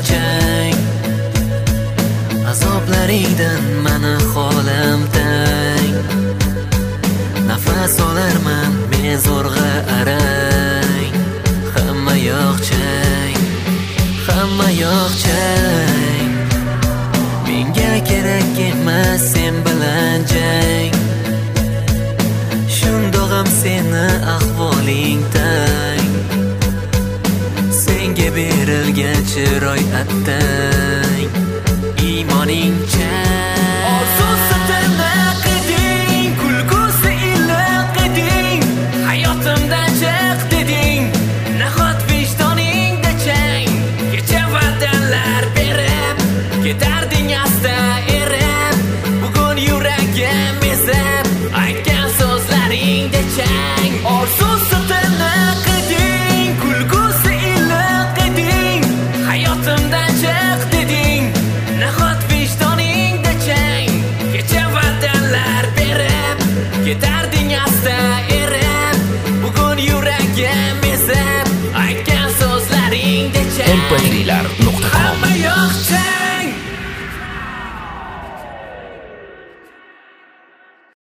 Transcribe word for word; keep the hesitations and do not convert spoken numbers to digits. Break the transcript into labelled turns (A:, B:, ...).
A: chang. Azoblaringdan mani holim tang. Nafas olarman men zo'rg'a arang. Hamma yoq chang, hamma yoq chang. Menga kerak emas sen bilan jang. Shundoq ham seni ahvoling tang. Senga berilgan chiroy attang. Imoning chang. Orzusi tiniq eding, kulgusi iliq eding. Hayotimdan chiq deding, nahot vijdoningda chang. Kecha va'dalar berib, ketarding asta erib. Bugun yuragim ezib, aytgan so'zlaringda chang. Orzusi tiniq eding, kulgusi iliq eding. Hayotimdan chiq deding, nahot vijdoningda chang. Kecha va'dalar berib, ketarding asta erib. Bugun yuragim ezib, aytgan so'zlaringda chang.
B: em pe tri lar nuqta com